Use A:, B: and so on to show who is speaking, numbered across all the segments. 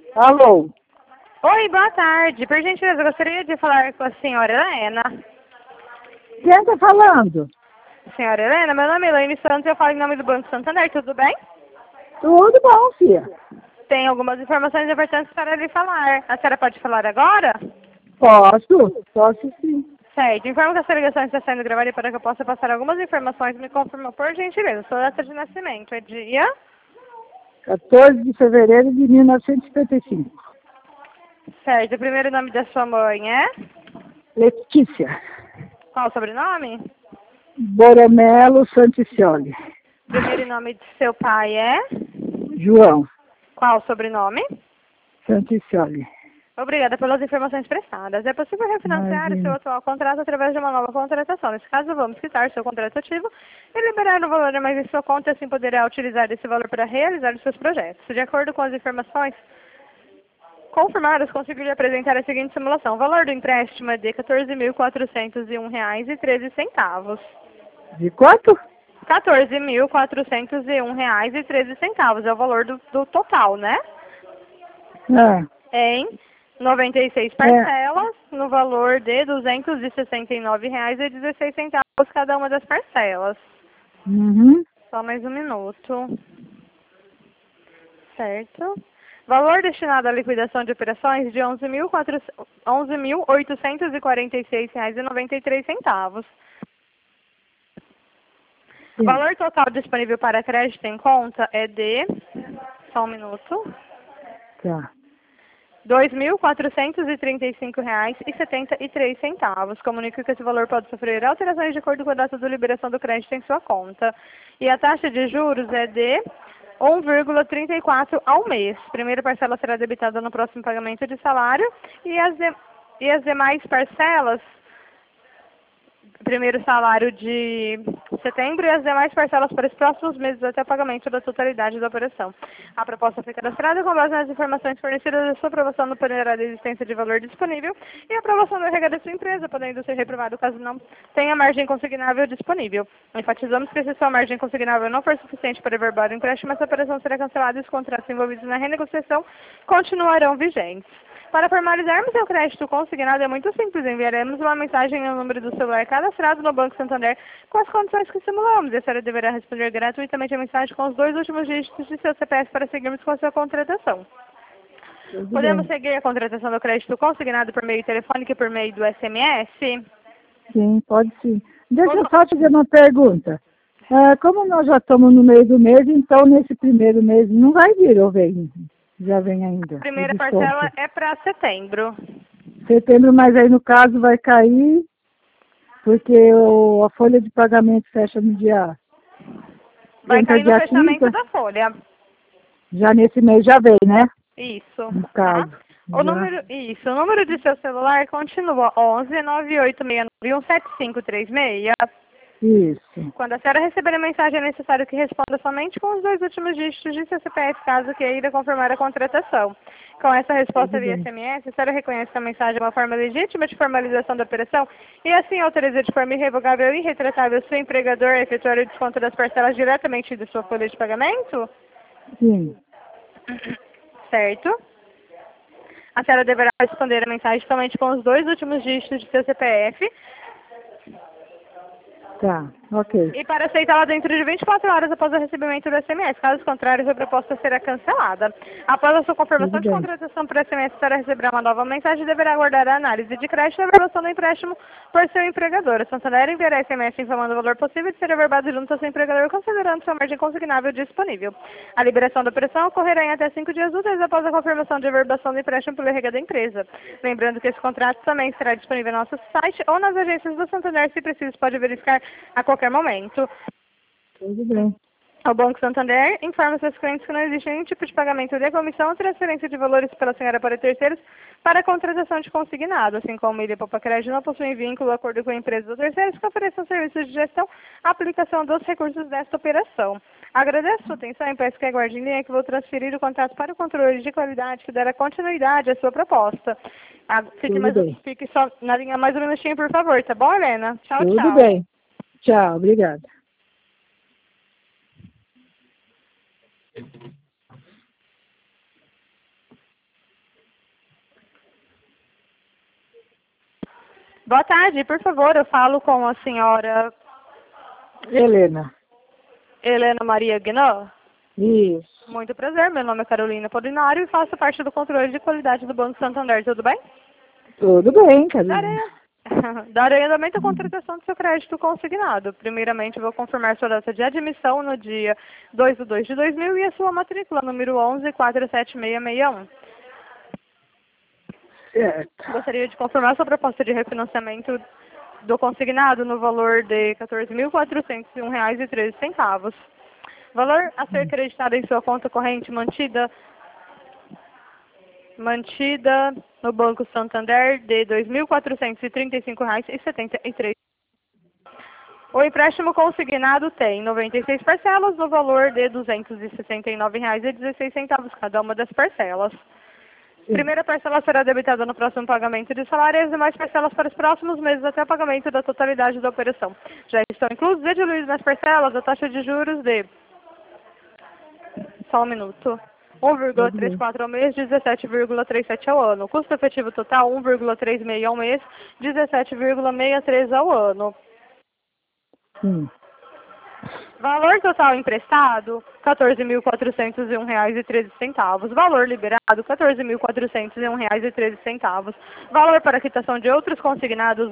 A: Alô?
B: Oi, boa tarde. Por gentileza, eu gostaria de falar com a senhora Helena.
A: Quem está falando?
B: Senhora Helena, meu nome é Elaine Santos e eu falo em nome do Banco Santander, tudo bem?
A: Tudo bom, filha?
B: Tem algumas informações importantes para lhe falar. A senhora pode falar agora?
A: Posso sim.
B: Certo. Informo que essa ligação está sendo gravada e para que eu possa passar algumas informações, me confirma por gentileza. Sua data de nascimento é dia?
A: 14 de fevereiro de 1955.
B: Certo. O primeiro nome da sua mãe é?
A: Letícia.
B: Qual o sobrenome?
A: Boromelo Santicioli.
B: Primeiro nome de seu pai é?
A: João
B: Qual o sobrenome?
A: Santicioli.
B: Obrigada pelas informações prestadas. É possível refinanciar o seu
A: Imagina.
B: atual contrato através de uma nova contratação. Nesse caso, vamos quitar seu contrato ativo e liberar o valor a mais em sua conta, assim poderá utilizar esse valor para realizar os seus projetos. De acordo com as informações confirmadas, consegui lhe apresentar a seguinte simulação. O valor do empréstimo é de R$ 14.401,13.
A: De quanto?
B: R$ 14.401,13 é o valor do total, né?
A: Ah,
B: Em 96 parcelas, no valor de R$ 269,16 cada uma das parcelas.
A: uhum.
B: Só mais um minuto. Certo. Valor destinado à liquidação de operações de R$ 11.846,93.
A: Sim.
B: Valor total disponível para crédito em conta é de... Só um minuto.
A: Tá.
B: R$ 2.435,73. Comunico que esse valor pode sofrer alterações de acordo com a data de liberação do crédito em sua conta. E a taxa de juros é de 1,34 ao mês. Primeira parcela será debitada no próximo pagamento de salário e as demais parcelas, primeiro salário de setembro e as demais parcelas para os próximos meses até o pagamento da totalidade da operação. A proposta foi cadastrada com base nas informações fornecidas e sua aprovação no dependerá da existência de valor disponível e a aprovação da regra da sua empresa, podendo ser reprovado caso não tenha margem consignável disponível. Enfatizamos que se sua margem consignável não for suficiente para averbar o empréstimo, essa operação será cancelada e os contratos envolvidos na renegociação continuarão vigentes. Para formalizarmos seu crédito consignado é muito simples. Enviaremos uma mensagem no número do celular cadastrado no Banco Santander com as condições que simulamos. A senhora deverá responder gratuitamente a mensagem com os 2 últimos dígitos de seu CPF para seguirmos com a sua contratação.
A: Tudo
B: Podemos
A: bem.
B: seguir a contratação do crédito consignado por meio telefônico e por meio do SMS?
A: Sim, pode sim. Deixa eu só te fazer uma pergunta. Como nós já estamos no meio do mês, então nesse primeiro mês não vai vir ou vem? Já vem ainda,
B: A
A: o
B: primeira parcela
A: desconto.
B: é para setembro.
A: Setembro, mas aí no caso vai cair, porque a folha de pagamento fecha no dia,
B: Vai
A: entra
B: cair no
A: dia
B: fechamento
A: 30,
B: da folha.
A: já nesse mês já vem, né?
B: Isso,
A: No
B: tá?
A: caso. Já.
B: O número de seu celular continua 11 98691 7536.
A: Isso.
B: Quando a senhora receber a mensagem, é necessário que responda somente com os 2 últimos dígitos de seu CPF, caso queira confirmar a contratação. Com essa resposta
A: Tudo
B: via
A: bem.
B: SMS, a senhora reconhece que a mensagem é uma forma legítima de formalização da operação e assim autoriza de forma irrevogável e irretratável seu empregador a efetuar o desconto das parcelas diretamente de sua folha de pagamento?
A: Sim.
B: Certo? A senhora deverá responder a mensagem somente com os 2 últimos dígitos de seu CPF
A: Tá. Ok.
B: e para aceitá-la dentro de 24 horas após o recebimento do SMS. Caso contrário, sua proposta será cancelada. Após a sua
A: Tudo
B: confirmação de
A: bem.
B: contratação por SMS, a senhora receberá uma nova mensagem e deverá aguardar a análise de crédito e a aprovação do empréstimo por seu empregador. A Santander enviará SMS informando o valor possível de ser averbado junto ao seu empregador, considerando sua margem consignável disponível. A liberação da operação ocorrerá em até 5 dias úteis após a confirmação de averbação do empréstimo pelo RH da empresa. Lembrando que esse contrato também estará disponível no nosso site ou nas agências do Santander, se preciso, pode verificar a qualquer momento.
A: Tudo bem.
B: O Banco Santander informa seus clientes que não existe nenhum tipo de pagamento de comissão ou transferência de valores pela senhora para terceiros para a contratação de consignado, assim como Ilha Poupa Crédito não possui vínculo, acordo com empresas ou terceiros que ofereçam serviços de gestão, aplicação dos recursos desta operação. Agradeço a sua atenção e peço que aguarde em linha que vou transferir o contato para o controle de qualidade que dará continuidade à sua proposta.
A: Tudo bem.
B: Fique só na linha mais um minutinho, por favor, tá bom, Helena? Tchau,
A: Tudo
B: tchau.
A: bem. Tchau. Obrigada.
B: Boa tarde, por favor, eu falo com a senhora
A: Helena.
B: Helena Maria Guinó.
A: Isso.
B: Muito prazer, meu nome é Carolina Polinário e faço parte do controle de qualidade do Banco Santander, tudo bem?
A: Tudo bem, Carolina.
B: Darei andamento à contratação do seu crédito consignado. Primeiramente, vou confirmar sua data de admissão no dia 2/2/2000 e a sua matrícula, número 11-47661.
A: Certo.
B: Gostaria de confirmar sua proposta de refinanciamento do consignado no valor de R$ 14.401,13. Valor a ser acreditado em sua conta corrente mantida no Banco Santander de R$ 2.435,73. O empréstimo consignado tem 96 parcelas no valor de R$ 269,16 cada uma das parcelas. Primeira parcela será debitada no próximo pagamento de salário e as demais parcelas para os próximos meses até o pagamento da totalidade da operação. Já estão inclusos e diluídos nas parcelas a taxa de juros de... Só um minuto. 1,34 ao mês, 17,37 ao ano. Custo efetivo total, 1,36 ao mês, 17,63 ao ano. Valor total emprestado, R$ 14.401,13. Valor liberado, R$ 14.401,13. Valor para quitação de outros consignados, R$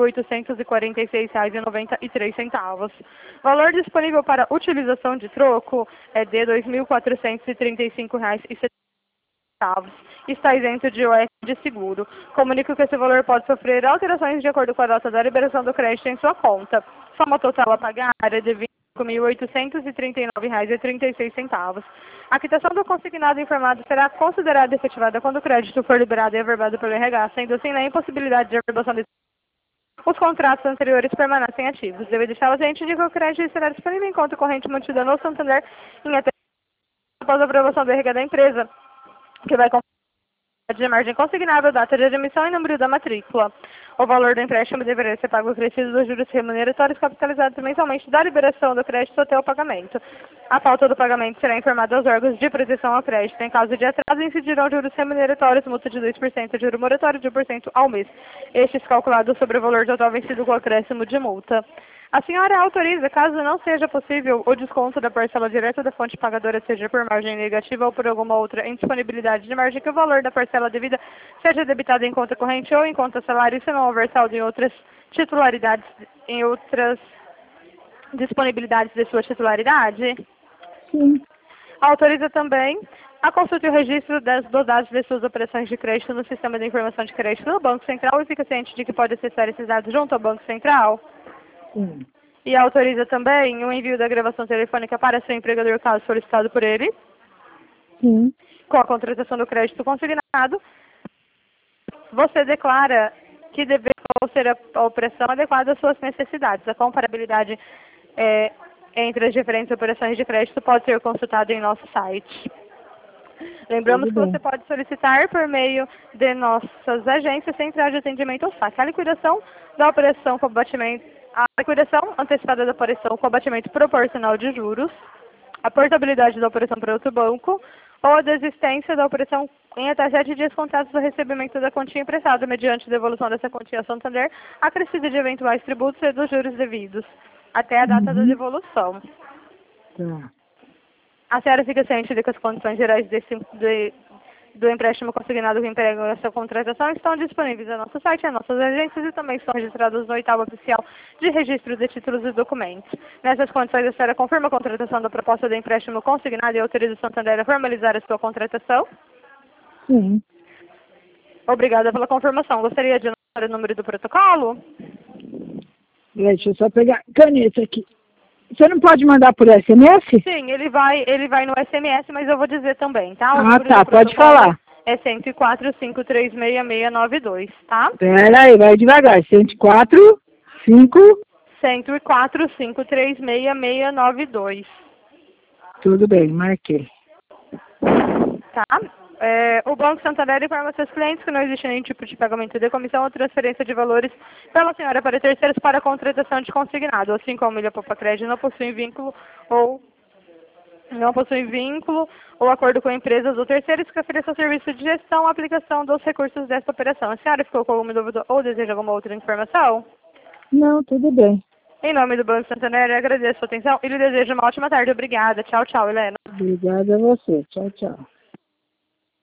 B: 11.846,93. Valor disponível para utilização de troco é de R$ 2.435,70. Está isento de OF de seguro. Comunico que esse valor pode sofrer alterações de acordo com a data da liberação do crédito em sua conta. Soma total a pagar é de R$ 25.839,36. A quitação do consignado informado será considerada efetivada quando o crédito for liberado e averbado pelo RH, sendo assim na impossibilidade de averbação de os contratos anteriores permanecem ativos. Deve deixar a gente de que o crédito será disponível em conta corrente mantida no Santander em até após a aprovação do RH da empresa, que vai de margem consignável, data de admissão e número da matrícula. O valor do empréstimo deverá ser pago acrescido dos juros remuneratórios capitalizados mensalmente da liberação do crédito até o pagamento. A falta do pagamento será informada aos órgãos de proteção ao crédito. Em caso de atraso, incidirão juros remuneratórios, multa de 2%, juro moratório de 1% ao mês. Estes calculados sobre o valor total vencido com acréscimo de multa. A senhora autoriza, caso não seja possível, o desconto da parcela direta da fonte pagadora, seja por margem negativa ou por alguma outra indisponibilidade de margem, que o valor da parcela devida seja debitado em conta corrente ou em conta salário, se não houver saldo em outras titularidades, em outras disponibilidades de sua titularidade?
A: Sim.
B: Autoriza também a consulta e o registro dos dados de suas operações de crédito no Sistema de Informação de Crédito do Banco Central e fica ciente de que pode acessar esses dados junto ao Banco Central?
A: Sim.
B: E autoriza também o envio da gravação telefônica para seu empregador, caso solicitado por ele.
A: Sim.
B: Com a contratação do crédito consignado, você declara que deverá ser a operação adequada às suas necessidades. A comparabilidade entre as diferentes operações de crédito pode ser consultada em nosso site. Lembramos que você pode solicitar por meio de nossas agências centrais de atendimento ao saque. A liquidação da operação com a liquidação antecipada da operação com abatimento proporcional de juros, a portabilidade da operação para outro banco ou a desistência da operação em até 7 dias contados do recebimento da quantia emprestada, mediante devolução dessa quantia ao Santander, acrescida de eventuais tributos e dos juros devidos, até a data da devolução.
A: Tá.
B: A senhora fica ciente de que as condições gerais do empréstimo consignado que empregam essa contratação estão disponíveis no nosso site, nas nossas agências e também estão registradas no oitavo oficial de registro de títulos e documentos. Nessas condições, a senhora confirma a contratação da proposta de empréstimo consignado e autoriza o Santander a formalizar a sua contratação?
A: Sim.
B: Obrigada pela confirmação. Gostaria de anotar o número do protocolo?
A: Deixa eu só pegar caneta aqui. Você não pode mandar por SMS?
B: Sim, ele vai no SMS, mas eu vou dizer também, tá?
A: Pode falar.
B: É 104-536-6692, tá?
A: Pera aí, vai devagar. 104, 5...
B: 104-536-6692.
A: Tudo bem, marquei.
B: Tá? O Banco Santander informa seus clientes que não existe nenhum tipo de pagamento de comissão ou transferência de valores pela senhora para terceiros para a contratação de consignado, assim como Ilha Poupa Crédito não possui vínculo ou não possui vínculo ou acordo com empresas ou terceiros que ofereçam serviço de gestão ou aplicação dos recursos desta operação. A senhora ficou com alguma dúvida ou deseja alguma outra informação?
A: Não, tudo bem.
B: Em nome do Banco Santander, eu agradeço a sua atenção e lhe desejo uma ótima tarde. Obrigada. Tchau, tchau, Helena.
A: Obrigada a você. Tchau, tchau.